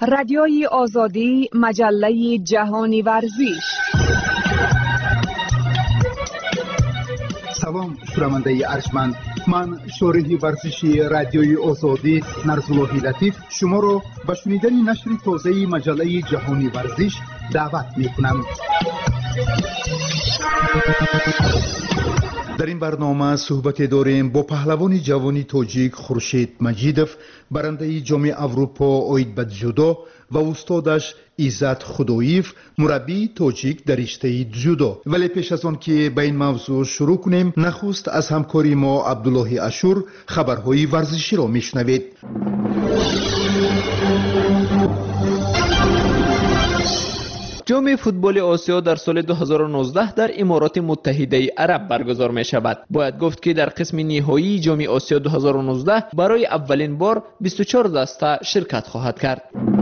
رادیوی آزادی، مجله جهانی ورزش. سلام شنونده ارجمند، من شارح ورزشی رادیوی آزادی نرزاللهی لطیف شما را به شنیدن نشر تازه مجله جهانی ورزش دعوت می‌کنم. در این برنامه صحبت داریم با پهلوان جوانی تاجیک خورشید مجیدوف، برنده جام اروپا اوید به جودو، و استادش عزت خداییف، مربی تاجیک در رشته جودو. ولی پیش از آن که به این موضوع شروع کنیم، نخست از همکاری ما عبدالله اشور خبرهای ورزشی را میشنوید. جام فوتبال آسیا در سال 2019 در امارات متحده عرب برگزار می شود. باید گفت که در قسم نهایی جام آسیا 2019 برای اولین بار 24 دسته شرکت خواهد کرد.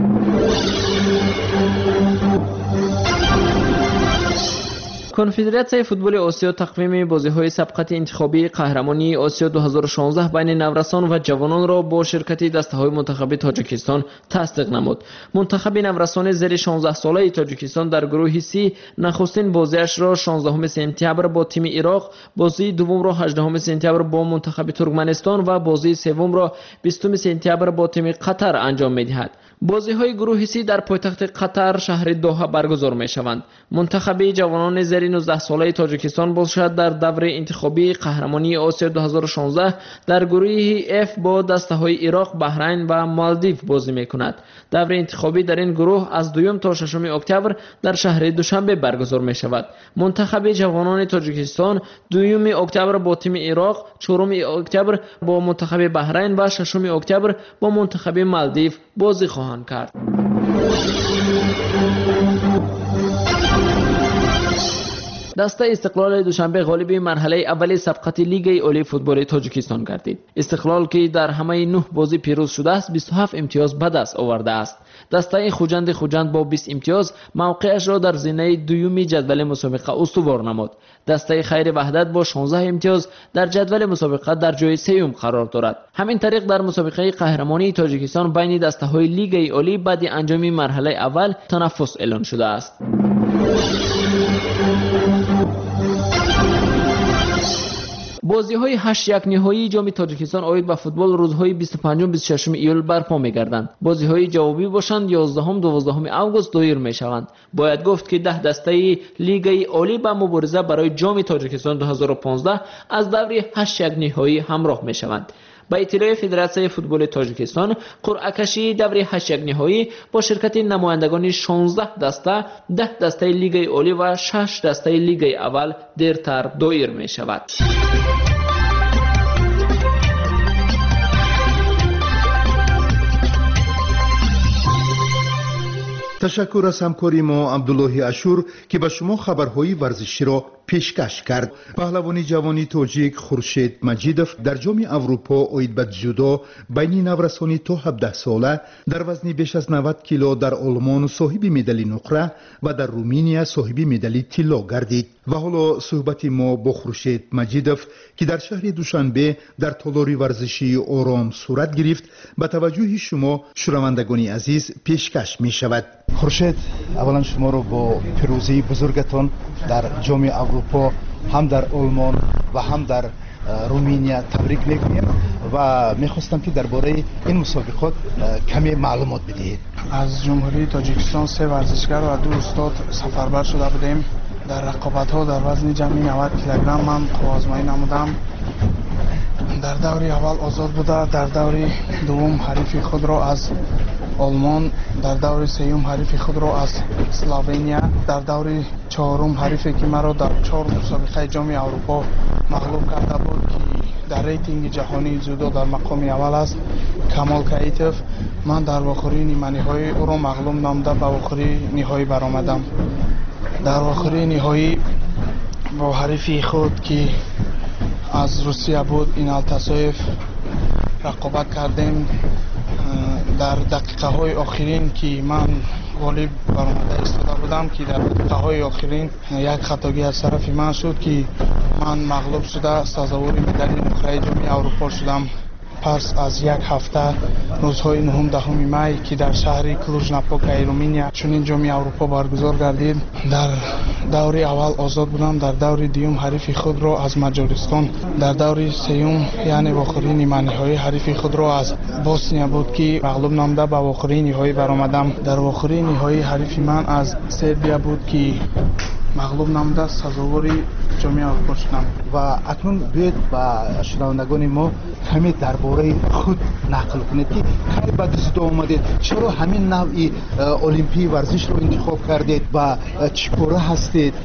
کنفدراسیون فوتبال آسیا تقویم بازی‌های سبقت انتخابی قهرمانی آسیا 2016 بین نورسان و جوانان را با شرکت دسته‌های منتخب تاجیکستان تصدیق نمود. منتخب نورسان زیر 16 ساله تاجیکستان در گروه سی نخستین بازیش را 16 سپتامبر با تیم عراق، بازی دوم را 18 سپتامبر با منتخب ترکمنستان و بازی سوم را 20 سپتامبر با تیم قطر انجام می‌دهد. بازی‌های گروه سی در پایتخت قطر شهر دوحه برگزار می‌شوند. منتخب جوانان زیر 19 ساله تاجیکستان باشد در دور انتخابی قهرمانی آسیا 2016 در گروه F با دسته‌های عراق، بحرین و مالدیو بازی می‌کند. دور انتخابی در این گروه از 2 تا 6 اکتبر در شهر دوشنبه برگزار می‌شود. منتخب جوانان تاجیکستان 2 اکتبر با تیم عراق، 4 اکتبر با منتخب بحرین و 6 اکتبر با منتخب مالدیو بازی خواهند کرد. دسته استقلال دوشنبه غالب مرحله اولی سبقت لیگ عالی فوتبال تاجیکستان گردید. استقلال که در همه 9 بازی پیروز شده است 27 امتیاز به دست آورده است. دسته خوجند با 20 امتیاز موقعش را در زینه دوم جدول مسابقه استوار نمود. دسته خیر وحدت با 16 امتیاز در جدول مسابقه در جای سوم قرار دارد. همین طریق در مسابقه قهرمانی تاجیکستان بین دسته‌های لیگ عالی بعد انجام مرحله اول تنافس اعلان شده است. بازی‌های 8-1 نهایی جام تاجیکستان اوید به فوتبال روزهای 25 و 26 ایول برپا می‌گردند. بازی‌های جوابی باشند 11 و 12 آگوست دایر می‌شوند. باید گفت که 10 دسته لیگ عالی با مبارزه برای جام تاجیکستان 2015 از دور 8-1 نهایی همراه می‌شوند. با اطلاع فدراسیون فوتبال تاجیکستان، قرعه کشی دور 8-1 نهایی با شرکت نمایندگان 16 دسته، 10 دسته لیگ عالی و 6 دسته لیگ اول دیرتر دایر می‌شود. تشکر از همکاری ما عبدالله اشور که به شما خبرهای ورزشی را پیشکش کرد. پهلوان جوانی تاجیک خورشید مجیدوف در جام اروپا اوید به جودو بین نورسانی تا 17 ساله در وزن بیش از 90 کیلو در آلمان صاحب مدال نقره و در رومانیا صاحب مدال طلا گردید. و حالا صحبت ما با خورشید مجیدوف که در شهر دوشنبه در تالار ورزشی آرام صورت گرفت به توجه شما شنوندگان عزیز پیشکش می شود. خورشید، اولا شما را با پیروزی بزرگتان در جام اروپا هم در آلمان و هم در رومانیا تبریک میگویم و میخواستم که درباره این مسابقات کمی معلومات بدهید. از جمهوری تاجیکستان 3 ورزشگر و 2 استاد سفربر شده بودیم. در رقابت‌ها در وزن جمعی 90 کیلوگرم من آزمایی نمودم. در دوری اول آزاد بوده، در دوری دوم حریف خود را از آلمان، در دوری سوم حریف خود را از اسلوونیا، در دوری چهارم حریفی که مرا در 4 مسابقه جام اروپا مغلوب کرده بود که در ریتینگ جهانی جودو در مقام اول است، کمال کایتوف. من در آخرین نیمه نهایی او را مغلوب نموده به آخرین نهایی برآمدم. در آخرین نهایی با حریفی خود که از روسیه بود اینال تاسویف رقابت کردیم. در دقیقه های آخرین که من غالب برآمده ایستاده بودم که در دقیقه های آخرین یک خطاگی از طرف من شد که من مغلوب شده سزاوار مدال نقره جام اروپا شدم. پس از یک هفته روزهای 9-10 می که در شهر کلوژ-ناپوکا رومانیا چنین جام اروپا برگزار گردید. در دور اول آزاد بودم، در دور دوم حریف خود را از مجارستان، در دور سوم یعنی آخرین نیمه نهایی حریف خود را از بوسنیا بود که مغلوب نموده به آخرین نهایی برآمدم. در آخرین نهایی حریف من از سربیا بود که مغلوب نموده سزاوار جام اروپا شدم. و اکنون بیاید با شنوندگان ما کمی درباره خود نقل کنید که کی به دست آمدید، چرا همین نوع المپی ورزش رو انتخاب کردید و چیکاره هستید؟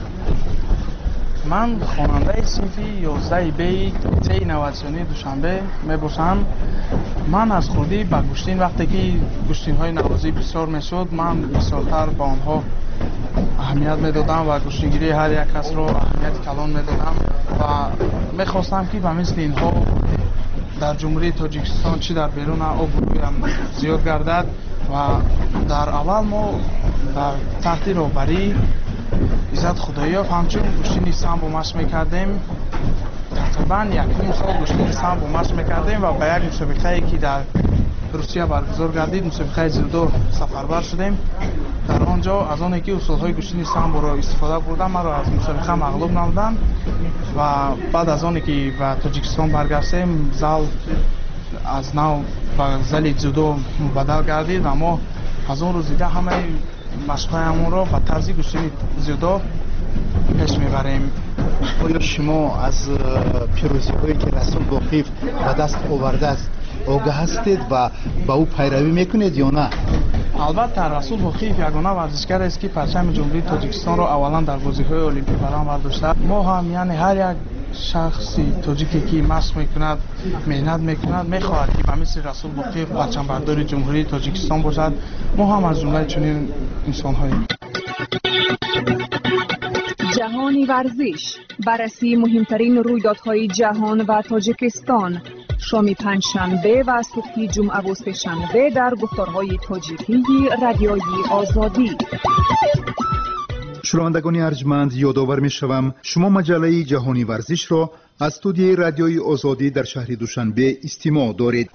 من خواننده صنف 11 بی تی نواسیونی دوشنبه میباشم. من از خودی با گشتین وقتی که گشتین های نوازی بسیار میشد، من بسیارتر با آنها اهمیت میدادم و گشتینگیری هر یک کس رو اهمیت کلان میدادم و میخواستم که به مثل اینها در جمهوری تاجیکستان چی در بیرون آبروی هم زیاد گردد. و در اول ما در تحت رهبری عزت خداییوف همچون گشتین سامبو مشق میکردیم. تقریبا 1.5 سال گشتین سامبو مشق میکردیم و به یک مسابقه که در روسیه برگزار گردید، مسابقه زودو سفربر شدیم. در آنجا از آن که اصولهای گشتین سامبو را استفاده بردم، مرا از مسابقه مغلوب نمودند و بعد از آن که به تاجیکستان برگشتیم زال از نو به زل زودو مبدل گردید و ما از اون روز دیگه همه مشق‌هایمون را به طرز گشتین زودو پیش میبریم. آیا شما از پیروزی هایی که رسول باقیف به دست آورده است آگاه هستید و با او پیروی میکنید یا نه؟ البته رسول باقیف یگانه ورزشگر است که پرچم جمهوری تاجیکستان را اولا در بازی‌های المپیک برآورد برداشته. ما هم یعنی هر یک شخصی تاجیکی که مشق میکند، مهنت میکند، میخواهد که به مثل رسول باقیف پرچم بردار جمهوری تاجیکستان باشد. ما هم از جمله چنین انسان‌هاییم. جهانی ورزش، بررسی مهمترین رویدادهای جهان و تاجیکستان، شام پنجشنبه و صبح جمعه و سه‌شنبه در گفتارهای تاجیکی رادیوی آزادی. شنوندگان ارجمند، یادآور می‌شوم شما مجله جهانی ورزش را از استودیوی رادیوی آزادی در شهر دوشنبه استماع دارید.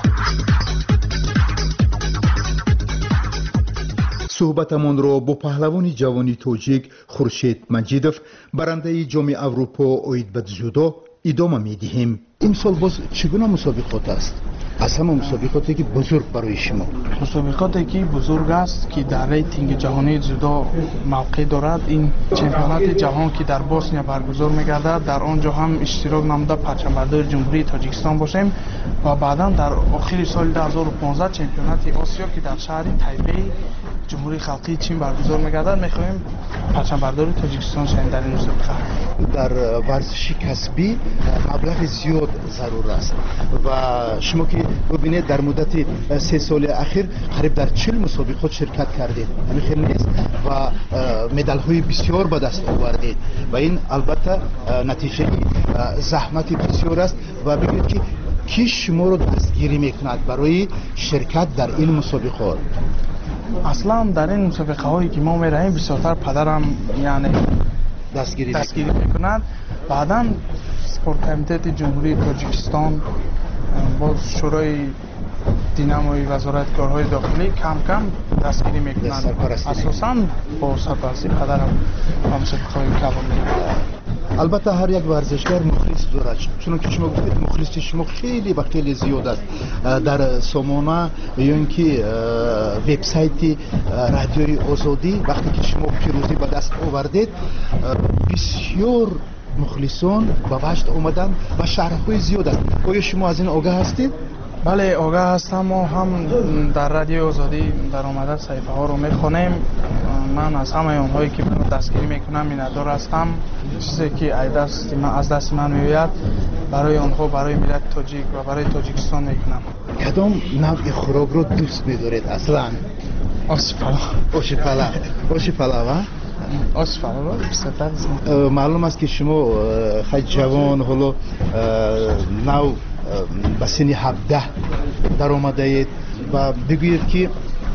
صحبتمان را با پهلوان جوانی تاجیک خورشید مجیدوف برنده جام اروپا اوید به جودو ادامه می‌دهیم. این سال باز چگونه مسابقات است؟ از همه مسابقاتی که بزرگ برای شما، مسابقاتی که بزرگ است که در ریتینگ جهانی جودو موقع دارد، این چمپیونات جهان که در بوسنیا برگزار می‌گردد، در آنجا هم اشتراک نموده پرچم بردار جمهوری تاجیکستان باشیم و بعدا در آخر سال 2015 چمپیونات آسیا که در شهر تایپی جمهوری خلقی چین برگزار می‌گردد، می‌خواهیم پرچم بردار تاجیکستان شویم در این مسابقه. در ورزش کسبی مبلغ زیاد ضرور است و شما که ببینید در مدت 3 سال اخیر قریب در 40 مسابقات شرکت کردید، همین خیلی نیست و مدال های بسیار به دست آوردید و این البته نتیجه زحمت بسیار است و بگید که کی شما رو دستگیری میکند برای شرکت در این مسابقات؟ اصلا در این مسابقه هایی که ما میرهیم بسیارتر پدرم یعنی دستگیری میکند. بعدا سپورت کمیته جمهوری تاجیکستان با شورای دیناموی وزارت کارهای داخلی کم کم دستگیری میکنند. اساساً با سرپرستی پدرم مسابقه های کلان میکنند. البته هر یک ورزشگر مخلص دارد، چون که شما گفتید مخلص شما خیلی و خیلی زیاد است. در سامانه یا اینکه وبسایت رادیوی آزادی وقتی که شما پیروزی به دست آوردید بسیار مخلصان به وجد آمدن و شرح‌های زیاد است. آیا شما از این آگاه هستید؟ بله آگاه هستم. ما هم در رادیوی آزادی در آمده صحیفه ها رو میخونیم. من از همه اونهایی که من دستگیری میکنم میندار هستم. چیزی که از دست من میآید برای آنها، برای ملت تاجیک و برای تاجیکستان میکنم. کدام نوع خوراک رو دوست می‌دارید اصلا؟ آش پلاو. آش پلاو. آش پلاو بسیار معلوم است که شما خیلی جوان حالا نو به سن 17 در آمده اید و بگویید که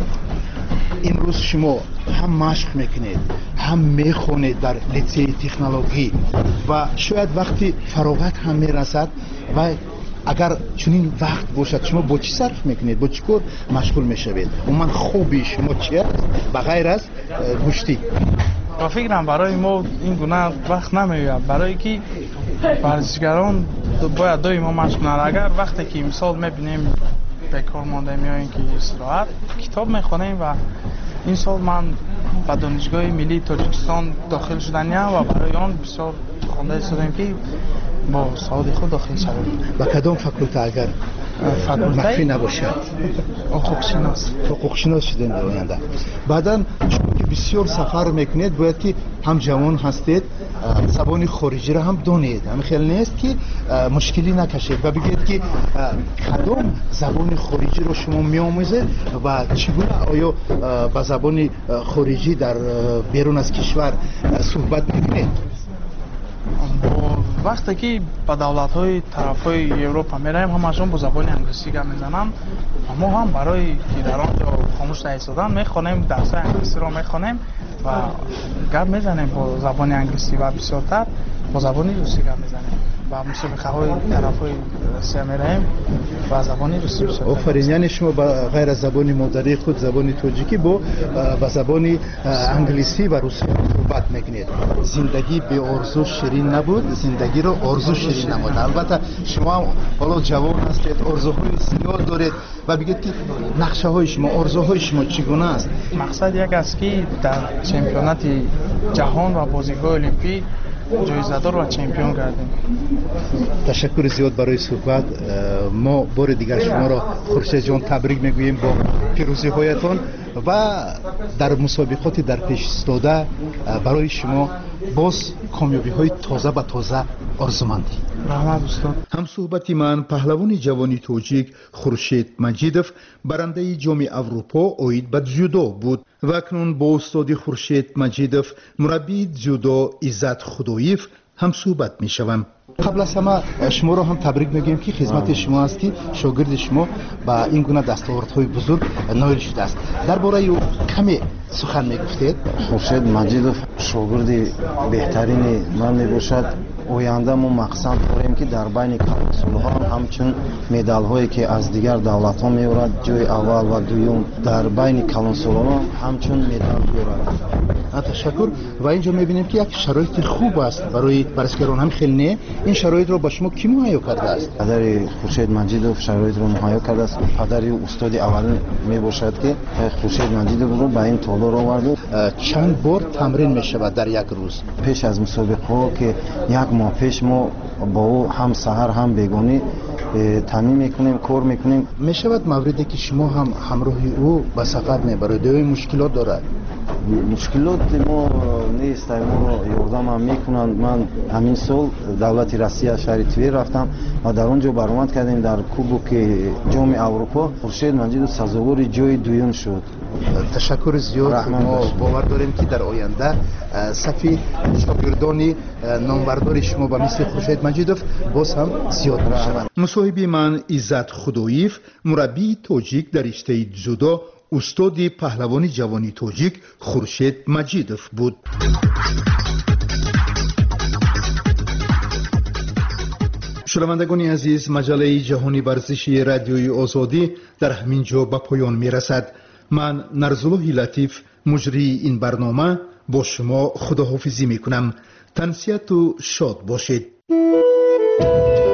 این روز شما هم مشق میکنید هم میخونید در لیسه تکنولوژی و شاید وقتی فراغت هم میرسد و اگر چنین وقت باشد شما با چی صرف میکنید، با چی کار مشغول میشوید؟ من خوبی شما چی است بغیر از گوشتی؟ با فکرم برای ما این گونه وقت نمیاد، برای که ورزشگران باید دائما مشغولن. اگر وقتی که مثال میبینیم بیکار مانده میاییم که استراحت کتاب میخونیم و این سال من به دانشگاه ملی تاجیکستان داخل شدنیم و برای آن بسیار خوانده شدیم که با سعادت خود داخل شدیم. و کدام فاکولته اگر مخفی نباشد؟ حقوق شناس شدین در آینده. بعدا شما که بسیار سفر میکنید باید که هم جوان هستید زبان خارجی را هم دانید. همین خیلی نیست که مشکلی نکشید و بگید که کدام زبان خارجی رو شما میآموزید و چگونه آیا با زبان خارجی در بیرون از کشور صحبت میکنید؟ وقتی که به دولت‌های طرف‌های اروپا می‌ریم همشون با زبان انگلیسی گپ می‌زنن. ما هم برای که در آنجا خاموش نایستادن می‌خوانیم، درس‌های انگلیسی رو می‌خوانیم و گپ می‌زنیم با زبان انگلیسی و بسیارتر با زبان روسی گپ می‌زنیم و مسابقه‌های طرف‌های روسیه می‌ریم و زبان روسی می‌شود. آفرین، یعنی شما با غیر از زبان مادری خود زبان تاجیکی با زبان انگلیسی و روسی صحبت می‌کنید. زندگی به آرزو شیرین نبود، زندگی رو آرزو شیرین نمود. البته شما حالا جوان هستید، آرزوهای زیاد دارید و بگید که نقشه‌های شما، آرزوهای شما چگونه است؟ مقصد یک است که در چمپیونات جهان و بازی‌های المپیک جایزه‌دار و چمپیون گردیم. تشکر زیاد برای صحبت. ما بار دیگر شما را خورشید جان تبریک میگوییم با پیروزی‌هایتان و در مسابقات در پیش استاده برای شما باز کامیابی‌های تازه به تازه آرزومندی. رحمت استاد. هم صحبتی من پهلوان جوانی توجیک خورشید مجیدوف برنده جام اروپا اوید به جودو بود و اکنون با استاد خورشید مجیدوف مربی جودو عزت خداییف هم صحبت میشوم. قبل از همه شما را هم تبریک میگیم که خدمت شما است که شاگرد شما با این گونه دستاوردهای بزرگ نایل شده است. درباره او کمی سخن میگفتید؟ خورشید مجیدوف شاگرد بهترین من میباشد. آینده ما مقصد داریم که در بین کلانسال‌ها همچون مدال هایی که از دیگر دولت ها میورد جای اول و دوم در بین کلانسال‌ها همچون مدال بیورد. تشکر. و اینجا میبینیم که یک شرایط خوب است برای ورزشکاران. هم خیلی نه این شرایط رو با شما کی مهیا کرده است؟ پدر خورشید مجیدوف شرایط رو مهیا کرده است. پدر استاد اول میباشد که خورشید مجیدوف رو به این تالار آورد. چند بار تمرین میشود در یک روز؟ پیش از مسابقه ها که یک ماه پیش ما با او هم سحر هم بیگانی تمرین میکنیم، کار میکنیم. میشود موردی که شما هم همراه او به سفر میبرید و مشکلات دارد؟ مشکلات ما نیست، ما رو یاردم هم میکنند. من همین سال دولت روسیه شهر تویر رفتم و در اونجا برآمد کردیم در کوبک جام اروپا. خورشید مجیدوف سزاوار جای دوم شد. تشکر زیاد. ما باور داریم که در آینده صفی شاگردان نامبردار شما با مثل خورشید مجیدوف باز هم زیاد میشوند. مصاحب من عزت خداییف مربی تاجیک در رشته جودو استاد پهلوان جوانی تاجیک خورشید مجیدوف بود. شنوندگان عزیز، مجله جهانی ورزشی رادیوی آزادی در همین جا به پایان میرسد. من نرزالله لطیف مجری این برنامه با شما خداحافظی میکنم. تنسیت و شاد باشید.